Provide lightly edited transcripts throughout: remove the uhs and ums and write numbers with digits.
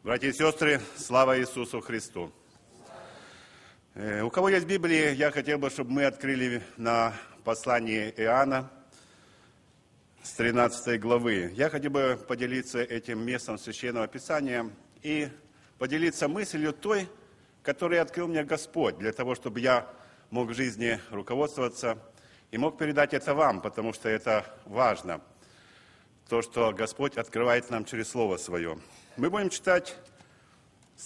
Братья и сестры, слава Иисусу Христу! У кого есть Библия, я хотел бы, чтобы мы открыли на послание Иоанна с 13 главы. Я хотел бы поделиться этим местом Священного Писания и поделиться мыслью той, которую открыл мне Господь, для того, чтобы я мог в жизни руководствоваться и мог передать это вам, потому что это важно, то, что Господь открывает нам через Слово Свое. Мы будем читать с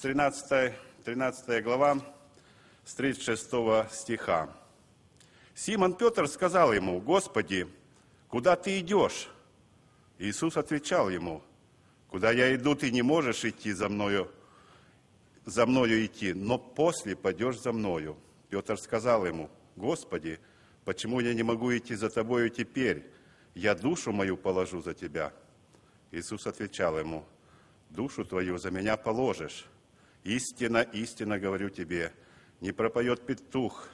13 глава, с 36 стиха. Симон Петр сказал ему: «Господи, куда ты идешь?» Иисус отвечал ему: «Куда я иду, ты не можешь идти за мною идти, но после пойдешь за мною». Петр сказал ему: «Господи, почему я не могу идти за тобою теперь? Я душу мою положу за тебя». Иисус отвечал ему: «Душу твою за меня положишь. Истинно, истинно говорю тебе, не пропоет петух,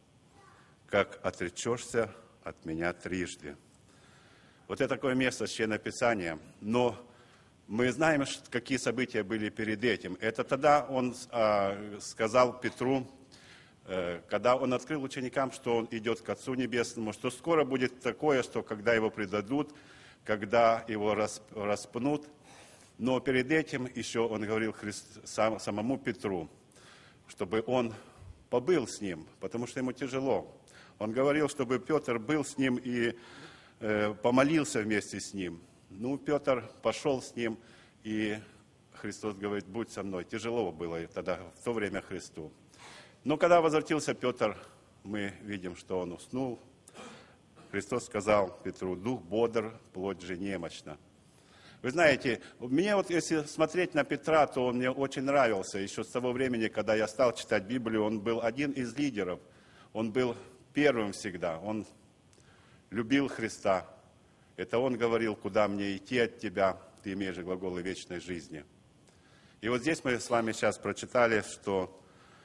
как отречешься от меня трижды». Вот это такое место Священного Писания. Но мы знаем, какие события были перед этим. Это тогда он сказал Петру, когда он открыл ученикам, что он идет к Отцу Небесному, что скоро будет такое, что когда его предадут, когда его распнут. Но перед этим еще он говорил самому Петру, чтобы он побыл с ним, потому что ему тяжело. Он говорил, чтобы Петр был с ним и помолился вместе с ним. Ну, Петр пошел с ним, и Христос говорит: «Будь со мной». Тяжело было тогда, в то время Христу. Но когда возвратился Петр, мы видим, что он уснул. Христос сказал Петру: «Дух бодр, плоть же немощна». Вы знаете, мне вот если смотреть на Петра, то он мне очень нравился. Еще с того времени, когда я стал читать Библию, он был один из лидеров. Он был первым всегда. Он любил Христа. Это он говорил: «Куда мне идти от тебя? Ты имеешь глаголы вечной жизни». И вот здесь мы с вами сейчас прочитали, что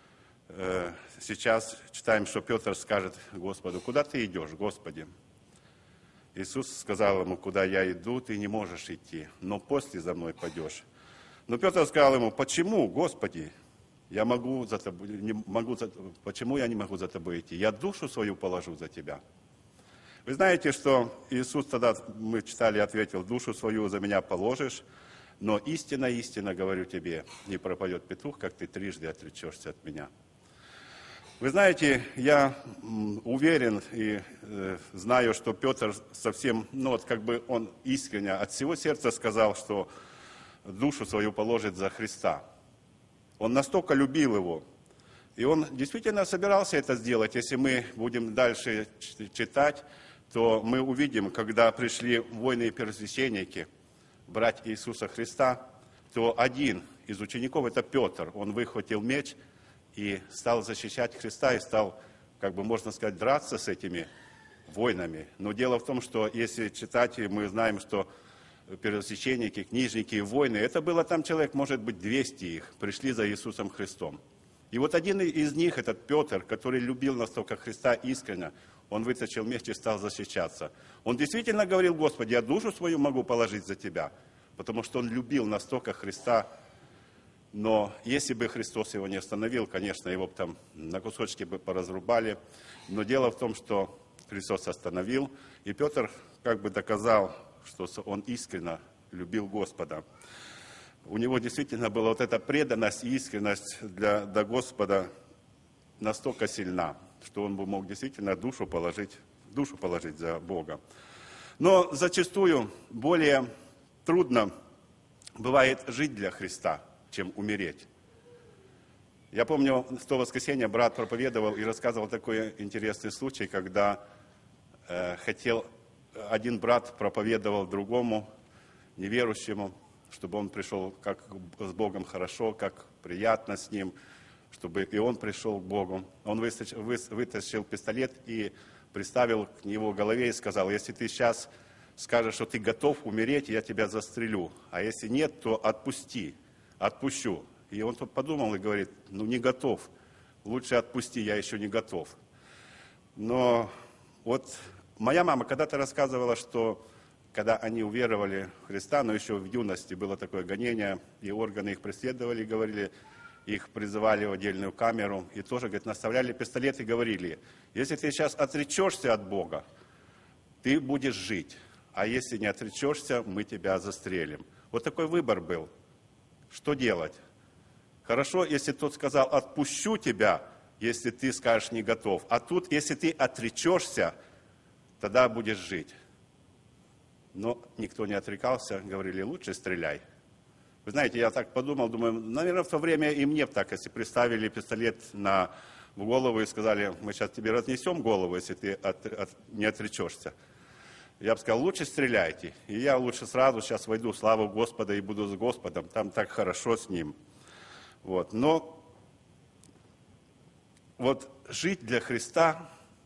сейчас читаем, что Петр скажет Господу: «Куда ты идешь, Господи?» Иисус сказал ему: «Куда я иду, ты не можешь идти, но после за мной пойдешь». Но Петр сказал ему: «Почему, Господи, почему я не могу за тобой идти? Я душу свою положу за тебя». Вы знаете, что Иисус тогда, мы читали, ответил: «Душу свою за меня положишь, но истинно, истинно говорю тебе, не пропадет петух, как ты трижды отречешься от меня». Вы знаете, я уверен и знаю, что Петр совсем, он искренне от всего сердца сказал, что душу свою положит за Христа. Он настолько любил его. И он действительно собирался это сделать. Если мы будем дальше читать, то мы увидим, когда пришли воины и первосвященники брать Иисуса Христа, то один из учеников, это Петр, он выхватил меч и стал защищать Христа, и стал, можно сказать, драться с этими воинами. Но дело в том, что если читать, мы знаем, что первосвященники, книжники и воины, это было там человек, может быть, 200 их, пришли за Иисусом Христом. И вот один из них, этот Петр, который любил настолько Христа искренне, он вытащил меч и стал защищаться. Он действительно говорил: «Господи, я душу свою могу положить за тебя», потому что он любил настолько Христа. Но если бы Христос его не остановил, конечно, его бы там на кусочки бы поразрубали. Но дело в том, что Христос остановил, и Петр доказал, что он искренне любил Господа. У него действительно была вот эта преданность и искренность для Господа настолько сильна, что он бы мог действительно душу положить за Бога. Но зачастую более трудно бывает жить для Христа, чем умереть. Я помню, в то воскресенье брат проповедовал и рассказывал такой интересный случай, когда один брат проповедовал другому неверующему, чтобы он пришел как с Богом хорошо, как приятно с ним, чтобы и он пришел к Богу. Он вытащил пистолет и приставил к его голове и сказал: «Если ты сейчас скажешь, что ты готов умереть, я тебя застрелю, а если нет, то отпущу». И он тут подумал и говорит: не готов, лучше отпусти, я еще не готов. Но вот моя мама когда-то рассказывала, что когда они уверовали в Христа, но еще в юности было такое гонение, и органы их преследовали, говорили, их призывали в отдельную камеру, и тоже, говорит, наставляли пистолет и говорили, если ты сейчас отречешься от Бога, ты будешь жить, а если не отречешься, мы тебя застрелим. Вот такой выбор был. Что делать? Хорошо, если тот сказал, отпущу тебя, если ты скажешь не готов. А тут, если ты отречешься, тогда будешь жить. Но никто не отрекался, говорили, лучше стреляй. Вы знаете, я так подумал, думаю, наверное, в то время и мне так, если приставили пистолет в голову и сказали, мы сейчас тебе разнесем голову, если ты не отречешься. Я бы сказал, лучше стреляйте. И я лучше сразу сейчас войду в славу Господа и буду с Господом. Там так хорошо с Ним. Вот. Но вот жить для Христа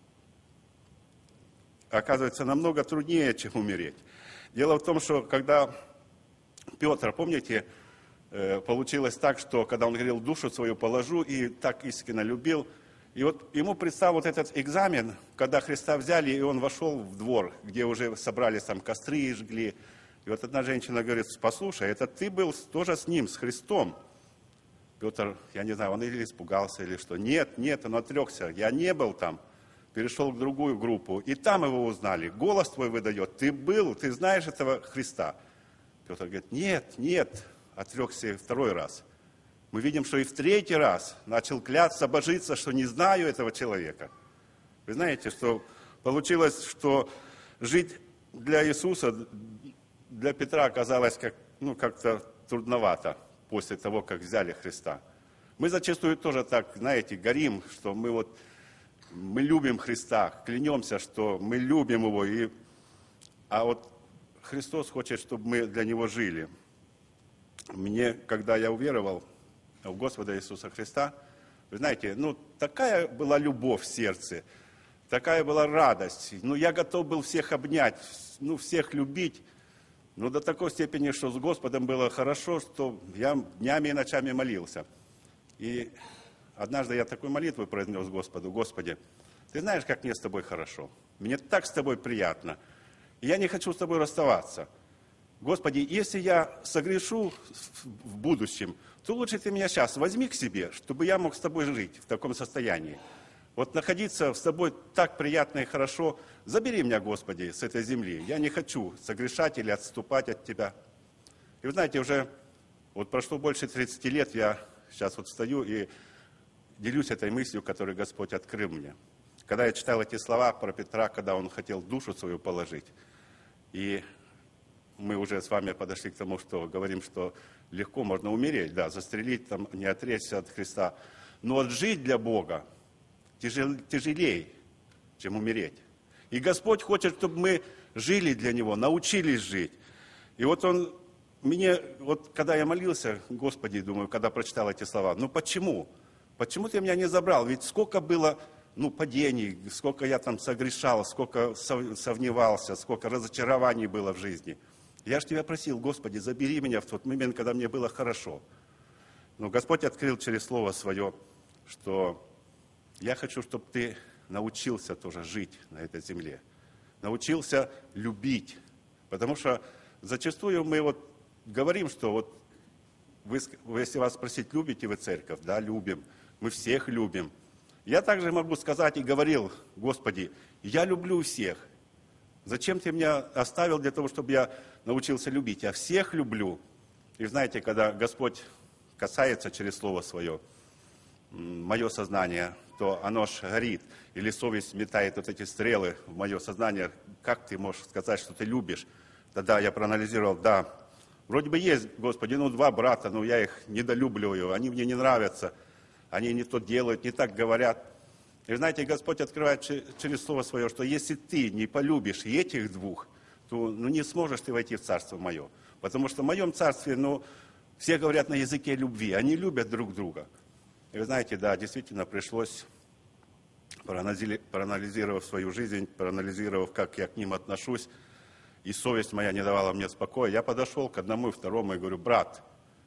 оказывается намного труднее, чем умереть. Дело в том, что когда Петр, помните, получилось так, что когда он говорил, душу свою положу, и так искренне любил, и вот ему предстал вот этот экзамен, когда Христа взяли, и он вошел в двор, где уже собрались там костры и жгли. И вот одна женщина говорит, послушай, это ты был тоже с ним, с Христом. Петр, я не знаю, он или испугался, или что. Нет, он отрекся, я не был там. Перешел в другую группу, и там его узнали. Голос твой выдает, ты был, ты знаешь этого Христа. Петр говорит, нет, отрекся и второй раз. Мы видим, что и в третий раз начал клясться, божиться, что не знаю этого человека. Вы знаете, что получилось, что жить для Иисуса, для Петра оказалось как-то трудновато после того, как взяли Христа. Мы зачастую тоже так, знаете, горим, что мы любим Христа, клянемся, что мы любим Его. А вот Христос хочет, чтобы мы для Него жили. Мне, когда я уверовал в Господа Иисуса Христа, вы знаете, такая была любовь в сердце, такая была радость. Я готов был всех обнять, всех любить, но до такой степени, что с Господом было хорошо, что я днями и ночами молился. И однажды я такую молитву произнес Господу, Господи, ты знаешь, как мне с тобой хорошо, мне так с тобой приятно, и я не хочу с тобой расставаться. Господи, если я согрешу в будущем, то лучше ты меня сейчас возьми к себе, чтобы я мог с тобой жить в таком состоянии. Вот находиться с тобой так приятно и хорошо. Забери меня, Господи, с этой земли. Я не хочу согрешать или отступать от Тебя. И вы знаете, уже прошло больше 30 лет, я сейчас стою и делюсь этой мыслью, которую Господь открыл мне. Когда я читал эти слова про Петра, когда он хотел душу свою положить, и мы уже с вами подошли к тому, что говорим, что легко можно умереть, да, застрелить, не отречься от Христа. Но жить для Бога тяжелее, чем умереть. И Господь хочет, чтобы мы жили для Него, научились жить. И когда я молился, Господи, думаю, когда прочитал эти слова, почему? Почему ты меня не забрал? Ведь сколько было падений, сколько я согрешал, сколько сомневался, сколько разочарований было в жизни. Я же тебя просил, Господи, забери меня в тот момент, когда мне было хорошо. Но Господь открыл через Слово Свое, что я хочу, чтобы ты научился тоже жить на этой земле. Научился любить. Потому что зачастую мы говорим, что если вас спросить, любите вы церковь? Да, любим. Мы всех любим. Я также могу сказать и говорил, Господи, я люблю всех. Зачем ты меня оставил для того, чтобы я научился любить? Я всех люблю. И знаете, когда Господь касается через Слово Свое, мое сознание, то оно ж горит. Или совесть метает эти стрелы в мое сознание. Как ты можешь сказать, что ты любишь? Тогда я проанализировал, да, вроде бы есть, Господи, 2 брата, но я их недолюбливаю, они мне не нравятся, они не то делают, не так говорят. И знаете, Господь открывает через Слово Свое, что если ты не полюбишь и этих 2, то не сможешь ты войти в Царство Мое. Потому что в моем Царстве, все говорят на языке любви, они любят друг друга. И вы знаете, да, действительно пришлось, проанализировав свою жизнь, проанализировав, как я к ним отношусь, и совесть моя не давала мне покоя, я подошел к одному и второму и говорю, брат,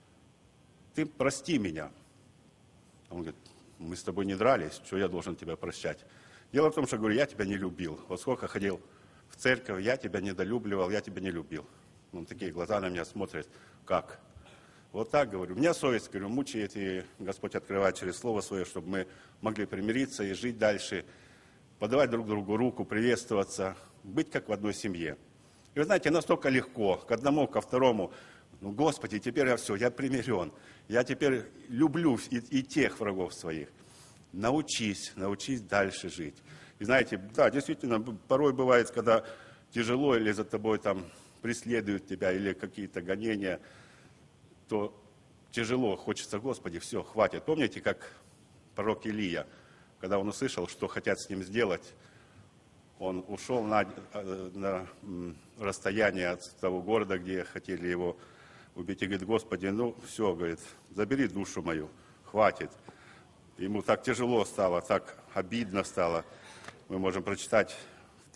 ты прости меня. Он говорит, мы с тобой не дрались, что я должен тебя прощать? Дело в том, что, говорю, я тебя не любил. Вот сколько ходил в церковь, я тебя недолюбливал, я тебя не любил. Он такие глаза на меня смотрит, как? Вот так говорю. Меня совесть, говорю, мучает, и Господь открывает через Слово Свое, чтобы мы могли примириться и жить дальше, подавать друг другу руку, приветствоваться, быть как в одной семье. И вы знаете, настолько легко, к одному, ко второму, ну, Господи, теперь я все, я примирен, я теперь люблю и тех врагов своих. Научись дальше жить. И знаете, да, действительно, порой бывает, когда тяжело или за тобой там преследуют тебя, или какие-то гонения, то тяжело, хочется, Господи, все, хватит. Помните, как пророк Илия, когда он услышал, что хотят с ним сделать, он ушел на расстояние от того города, где хотели его убить, и говорит, Господи, ну все, говорит, забери душу мою, хватит. Ему так тяжело стало, так обидно стало. Мы можем прочитать в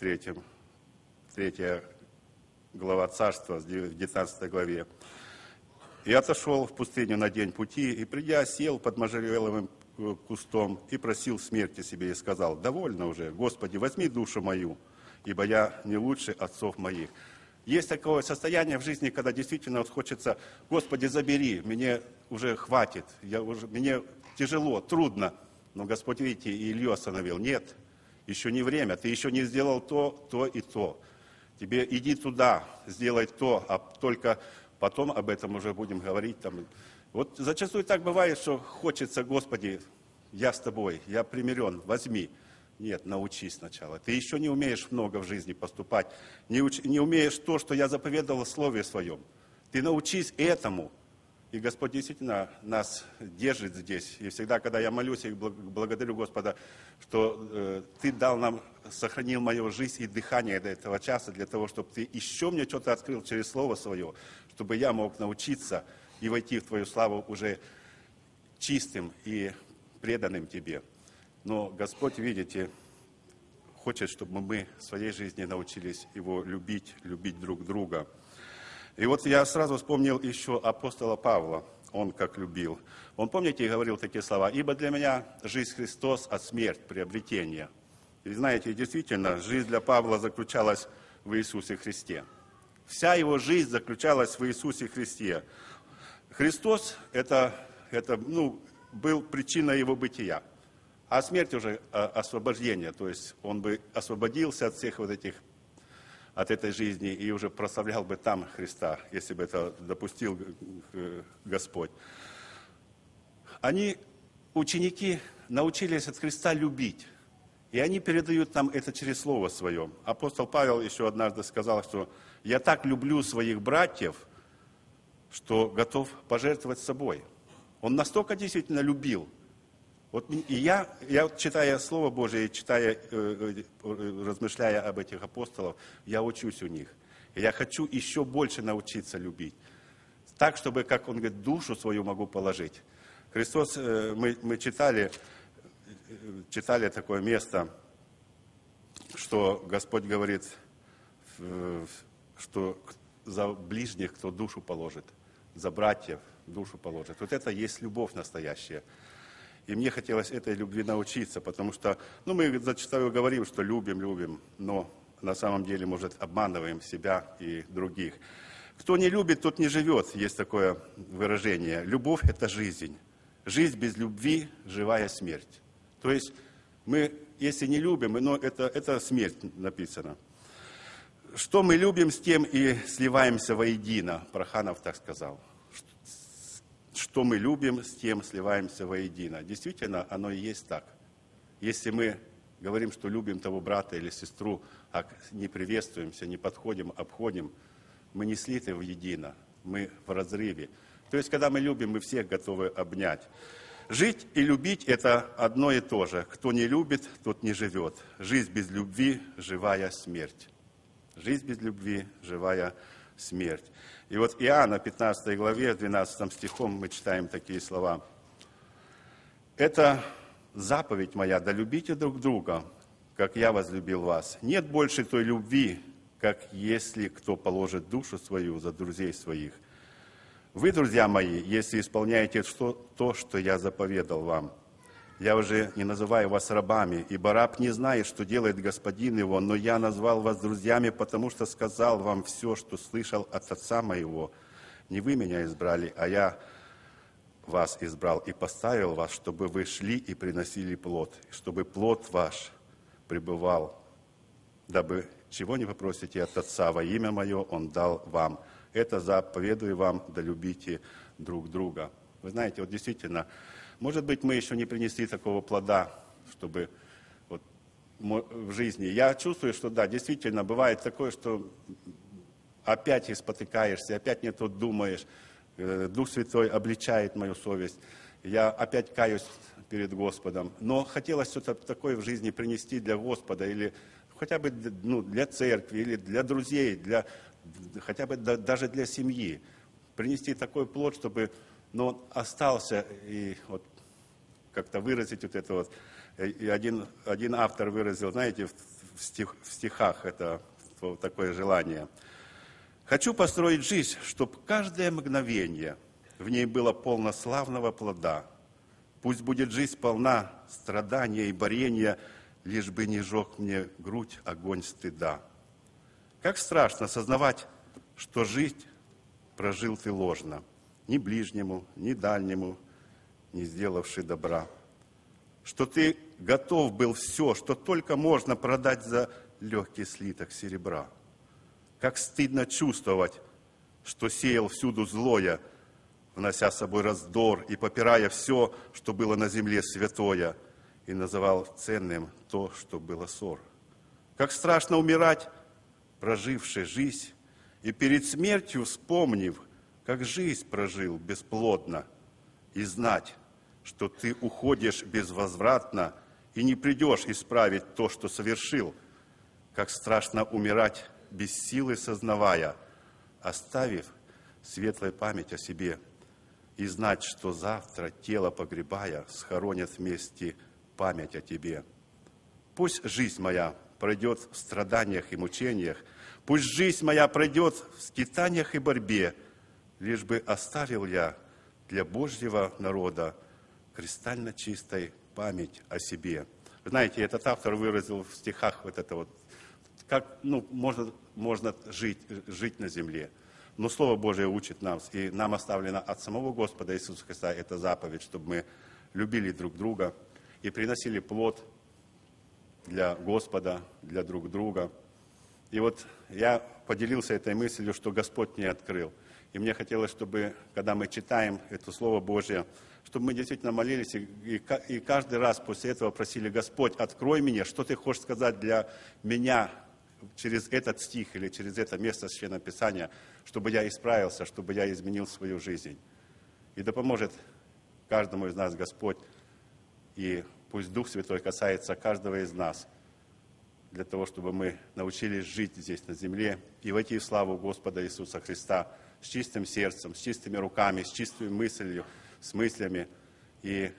3 глава Царства, в 19 главе. «И отошел в пустыню на день пути, и, придя, сел под можжевеловым кустом и просил смерти себе, и сказал, довольно уже, Господи, возьми душу мою, ибо я не лучше отцов моих». Есть такое состояние в жизни, когда действительно вот хочется, Господи, забери, мне уже хватит, мне тяжело, трудно. Но Господь, видите, и Илью остановил. Нет, еще не время, ты еще не сделал то и то. Тебе иди туда, сделай то, а только потом об этом уже будем говорить. Вот зачастую так бывает, что хочется, Господи, я с тобой, я примирен, возьми. Нет, научись сначала. Ты еще не умеешь много в жизни поступать, не умеешь то, что я заповедовал в Слове Своем. Ты научись этому. И Господь действительно нас держит здесь. И всегда, когда я молюсь, я благодарю Господа, что Ты дал нам, сохранил мою жизнь и дыхание до этого часа, для того, чтобы Ты еще мне что-то открыл через Слово Свое, чтобы я мог научиться и войти в Твою славу уже чистым и преданным Тебе. Но Господь, видите, хочет, чтобы мы в своей жизни научились Его любить друг друга. И вот я сразу вспомнил еще апостола Павла, он как любил. Он, помните, говорил такие слова, «Ибо для меня жизнь Христос, а смерть приобретение». И знаете, действительно, жизнь для Павла заключалась в Иисусе Христе. Вся его жизнь заключалась в Иисусе Христе. Христос был причиной его бытия. А смерть уже освобождение, то есть он бы освободился от всех от этой жизни и уже прославлял бы там Христа, если бы это допустил Господь. Ученики, научились от Христа любить, и они передают нам это через Слово Свое. Апостол Павел еще однажды сказал, что «я так люблю своих братьев, что готов пожертвовать собой». Он настолько действительно любил. Вот и я читая Слово Божие, размышляя об этих апостолах, я учусь у них. И я хочу еще больше научиться любить. Так, чтобы, как он говорит, душу свою могу положить. Христос, мы читали такое место, что Господь говорит, что за ближних кто душу положит, за братьев душу положит. Вот это есть любовь настоящая. И мне хотелось этой любви научиться, потому что, мы зачастую говорим, что любим, но на самом деле, может, обманываем себя и других. Кто не любит, тот не живет, есть такое выражение. Любовь – это жизнь. Жизнь без любви – живая смерть. То есть мы, если не любим, это смерть написано. Что мы любим, с тем и сливаемся воедино, Проханов так сказал. Что мы любим, с тем сливаемся воедино. Действительно, оно и есть так. Если мы говорим, что любим того брата или сестру, а не приветствуемся, не подходим, обходим, мы не слиты воедино, мы в разрыве. То есть, когда мы любим, мы всех готовы обнять. Жить и любить – это одно и то же. Кто не любит, тот не живет. Жизнь без любви – живая смерть. Жизнь без любви – живая смерть. И вот Иоанна, 15 главе, 12 стихом мы читаем такие слова. «Это заповедь моя, да любите друг друга, как я возлюбил вас. Нет больше той любви, как если кто положит душу свою за друзей своих. Вы, друзья мои, если исполняете то, что я заповедал вам. Я уже не называю вас рабами, ибо раб не знает, что делает господин его, но я назвал вас друзьями, потому что сказал вам все, что слышал от отца моего. Не вы меня избрали, а я вас избрал и поставил вас, чтобы вы шли и приносили плод, чтобы плод ваш пребывал, дабы чего не попросите от Отца во имя Мое, Он дал вам. Это заповедую вам, да любите друг друга. Вы знаете, вот действительно, может быть, мы еще не принесли такого плода, чтобы вот в жизни. Я чувствую, что да, действительно, бывает такое, что опять и спотыкаешься, опять не то думаешь. Дух Святой обличает мою совесть. Я опять каюсь перед Господом. Но хотелось что-то такое в жизни принести для Господа, или хотя бы для церкви, или для друзей, хотя бы даже для семьи. Принести такой плод, чтобы он остался, и вот как-то выразить вот это вот. И один автор выразил, знаете, в стихах это такое желание. «Хочу построить жизнь, чтоб каждое мгновение в ней было полно славного плода. Пусть будет жизнь полна страдания и борения, лишь бы не жег мне грудь огонь стыда. Как страшно сознавать, что жизнь прожил ты ложно, ни ближнему, ни дальнему, не сделавши добра. Что ты готов был все, что только можно продать за легкий слиток серебра. Как стыдно чувствовать, что сеял всюду злое, внося с собой раздор и попирая все, что было на земле святое, и называл ценным то, что было ссор. Как страшно умирать, проживши жизнь, и перед смертью вспомнив, как жизнь прожил бесплодно, и знать, что ты уходишь безвозвратно и не придешь исправить то, что совершил. Как страшно умирать, без силы сознавая, оставив светлую память о себе, и знать, что завтра, тело погребая, схоронят вместе память о тебе. Пусть жизнь моя пройдет в страданиях и мучениях, пусть жизнь моя пройдет в скитаниях и борьбе, лишь бы оставил я для Божьего народа кристально чистой память о себе. Вы знаете, этот автор выразил в стихах вот это вот, как можно жить на земле. Но Слово Божие учит нас, и нам оставлено от самого Господа Иисуса Христа эта заповедь, чтобы мы любили друг друга и приносили плод для Господа, для друг друга. И вот я поделился этой мыслью, что Господь мне открыл. И мне хотелось, чтобы, когда мы читаем это Слово Божие, чтобы мы действительно молились и каждый раз после этого просили: Господь, открой мне, что Ты хочешь сказать для меня через этот стих или через это место Священного Писания, чтобы я исправился, чтобы я изменил свою жизнь. И да поможет каждому из нас Господь, и пусть Дух Святой касается каждого из нас, для того, чтобы мы научились жить здесь на земле и войти в славу Господа Иисуса Христа с чистым сердцем, с чистыми руками, с чистой мыслью, с мыслями, и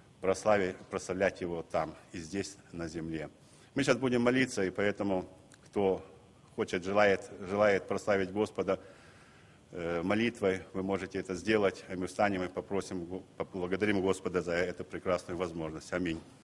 прославлять Его там и здесь на земле. Мы сейчас будем молиться, и поэтому, кто хочет, желает прославить Господа молитвой, вы можете это сделать, а мы встанем и поблагодарим Господа за эту прекрасную возможность. Аминь.